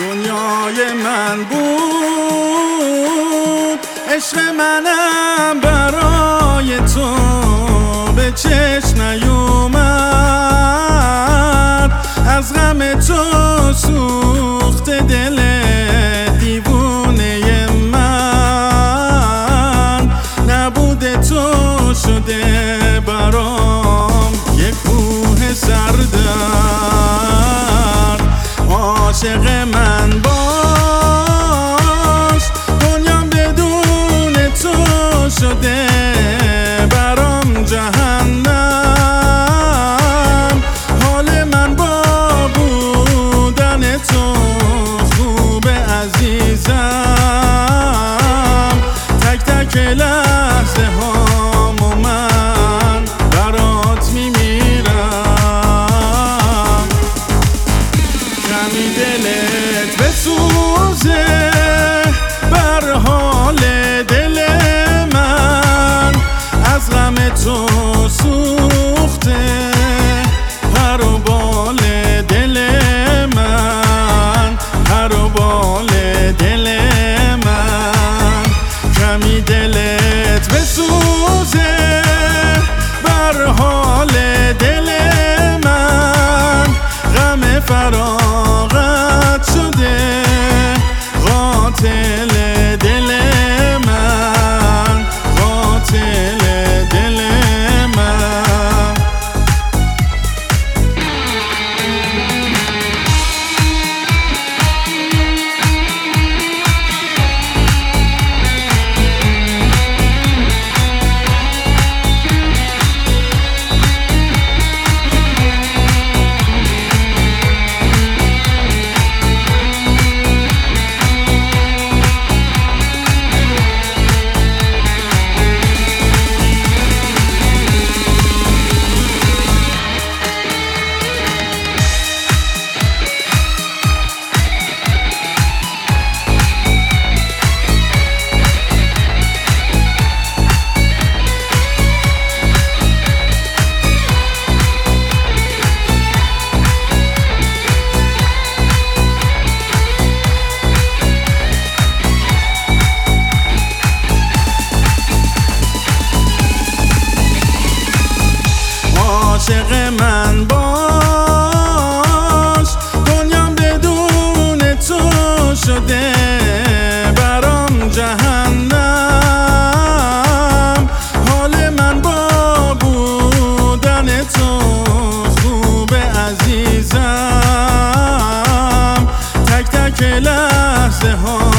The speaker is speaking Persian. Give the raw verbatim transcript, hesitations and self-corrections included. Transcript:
دنیای من بود، عشق منم برای تو به چشم نیومد. از غم تو سوخت دل دیوونه من، نبوده تو شده برام یک کوه سردرد. عاشق من باش، دنیام بدون تو شده برام جهنم. حال من با بودن تو خوبه عزیزم، تک تک لحظه هامو من برات میمیرم. کمی دلت بسوزه بر حال دل من، از غم تو سوخته پر و بال دل من، پر و بال دل من. کمی دلت بسوزه بر حال دل من، غم فراغت شده قاتل دل من، قاتل دل من. عاشق من باش، دنیام بدون تو شده برام جهنم. حال من با بودن تو خوبه عزیزم، تک تک لحظه ها